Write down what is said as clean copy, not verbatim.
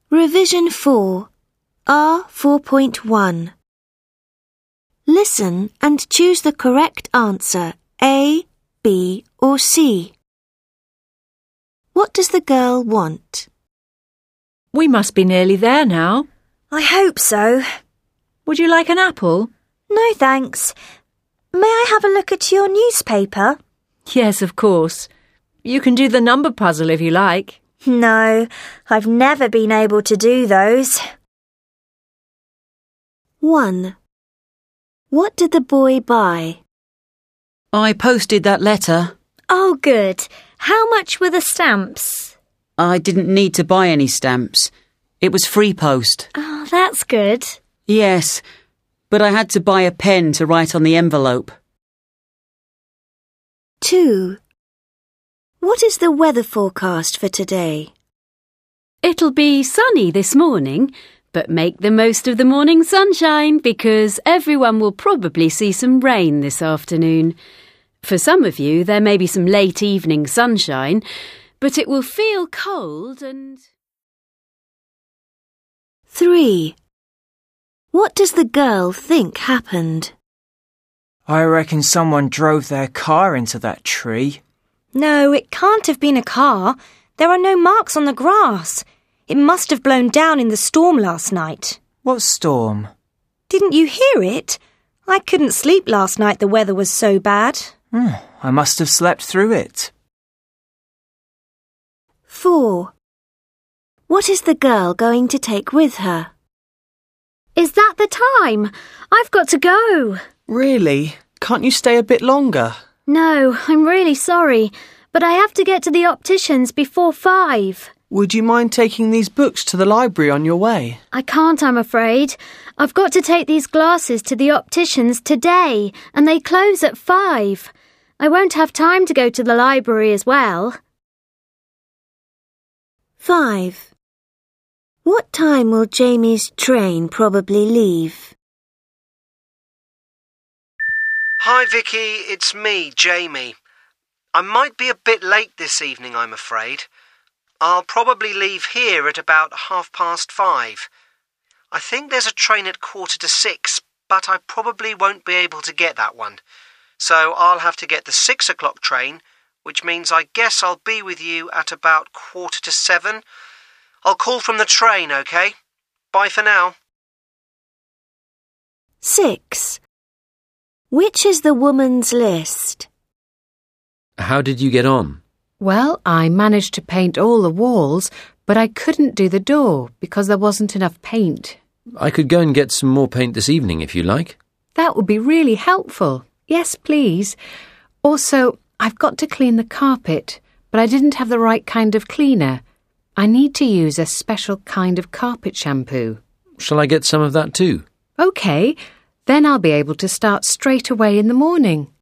Revision 4, R 4.1. Listen and choose the correct answer, A, B or C. What does the girl want? We must be nearly there now. I hope so. Would you like an apple? No, thanks. May I have a look at your newspaper? Yes, of course. You can do the number puzzle if you like. No, I've never been able to do those. 1. What did the boy buy? I posted that letter. Oh, good. How much were the stamps? I didn't need to buy any stamps. It was free post. Oh, that's good. Yes, but I had to buy a pen to write on the envelope. 2. What is the weather forecast for today? It'll be sunny this morning, but make the most of the morning sunshine because everyone will probably see some rain this afternoon. For some of you, there may be some late evening sunshine, but it will feel cold and... 3. What does the girl think happened? I reckon someone drove their car into that tree. No, it can't have been a car. There are no marks on the grass. It must have blown down in the storm last night. What storm? Didn't you hear it? I couldn't sleep last night, the weather was so bad. I must have slept through it. 4. What is the girl going to take with her? Is that the time? I've got to go. Really? Can't you stay a bit longer? No, I'm really sorry, but I have to get to the opticians before 5. Would you mind taking these books to the library on your way? I can't, I'm afraid. I've got to take these glasses to the opticians today, and they close at 5. I won't have time to go to the library as well. 5. What time will Jamie's train probably leave? Hi Vicky, it's me, Jamie. I might be a bit late this evening, I'm afraid. I'll probably leave here at about 5:30. I think there's a train at 5:45, but I probably won't be able to get that one. So I'll have to get the 6 o'clock train, which means I guess I'll be with you at about 6:45. I'll call from the train, OK? Bye for now. 6. Which is the woman's list? How did you get on? Well, I managed to paint all the walls, but I couldn't do the door because there wasn't enough paint. I could go and get some more paint this evening if you like. That would be really helpful. Yes, please. Also, I've got to clean the carpet, but I didn't have the right kind of cleaner. I need to use a special kind of carpet shampoo. Shall I get some of that too? OK, then I'll be able to start straight away in the morning.